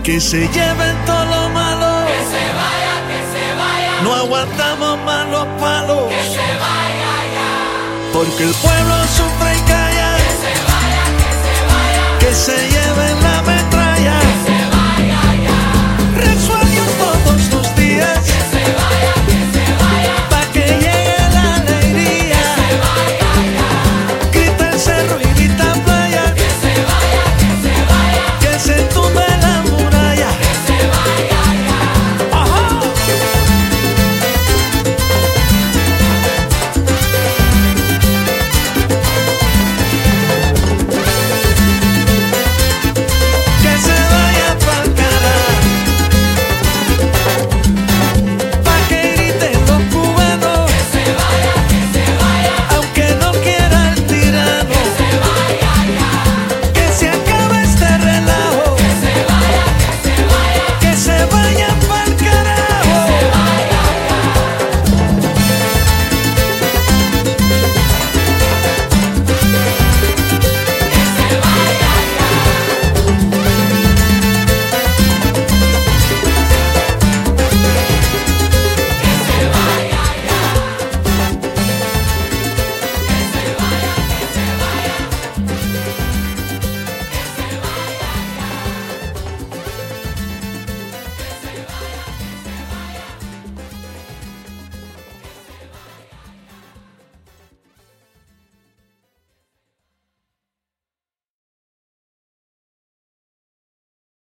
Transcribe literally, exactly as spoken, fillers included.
Que se lleven todo lo malo. Que se vaya, que se vaya. No aguantamos más los palos. Que se vaya ya. Porque el pueblo sufre y calla. Que se vaya, que se vaya. Que se lleven la metralla.